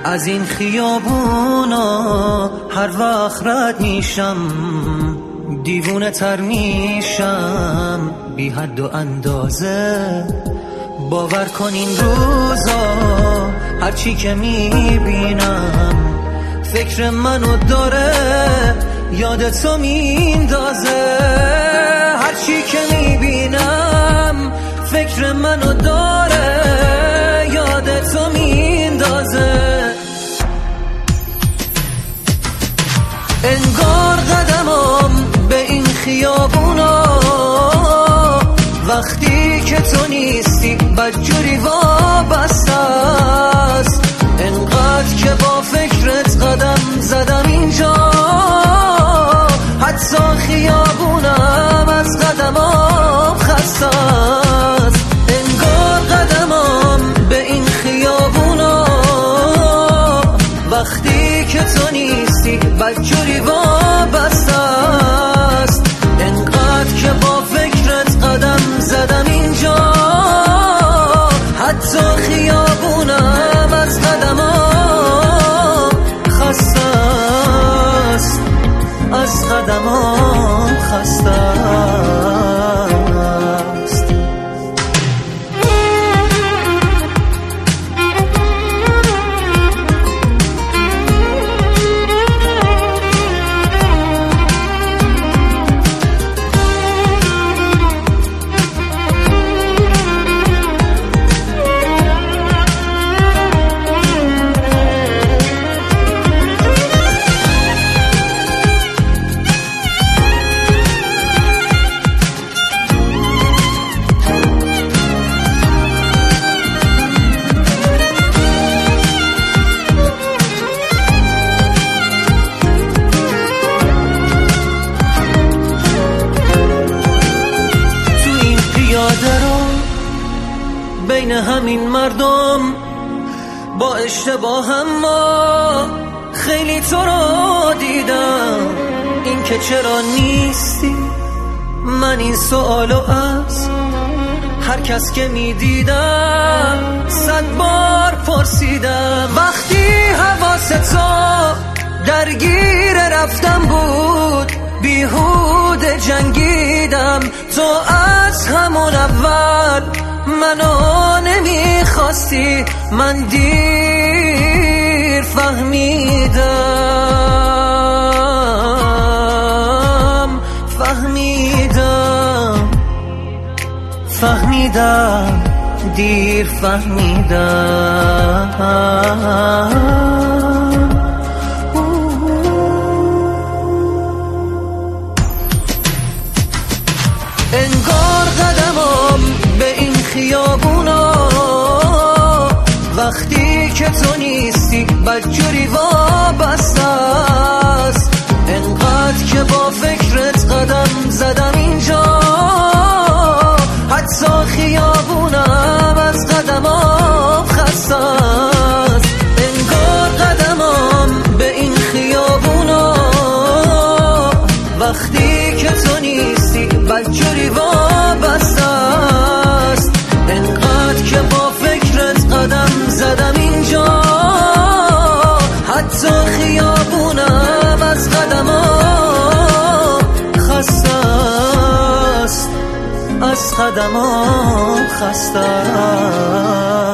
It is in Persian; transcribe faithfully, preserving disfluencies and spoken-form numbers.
از این خیابونا هر وقت رد میشم دیوونه تر میشم بی حد و اندازه. باور کن این روزا هرچی که میبینم فکر منو داره یاد تو میندازه. هرچی که میبینم فکر منو داره یاد تو میندازه. انگار قدمم به این خیابونا وقتی که تو نیستی بدجوری وابسته است. انقدر که با فکرت قدم زدم اینجا حتی خیابونم از قدمام خسته است. انگار قدمم به این خیابونا وقتی که تو نیستی بدجوری وابسته است. انقدر که با فکرت قدم زدم اینجا حتی خیابونم از قدمام خسته است. از قدمام خسته است. بین همین مردم با اشتباه ما خیلی تو رو دیدم. این که چرا نیستی من این سوالو از هر کس که میدیدم صد بار پرسیدم. وقتی حواس تو درگیر رفتم بود بیهوده جنگیدم. تو از همون اول منو نمیخواستی من دیر فهمیدم فهمیدم فهمیدم دیر فهمیدم. انگار قدمم به این خیابونا وقتی که تو نیستی بدجوری وابسته است. انقدر که با فکرت قدم زدم اینجا حتی خیابونم از قدمام خسته است. انگار قدمم به این خیابونا وقتی که تو نیستی بدجوری وابسته است. انقدر که با فکرت قدم زدم اینجا حتی خیابونم از قدمام خسته است. از قدمام خسته است.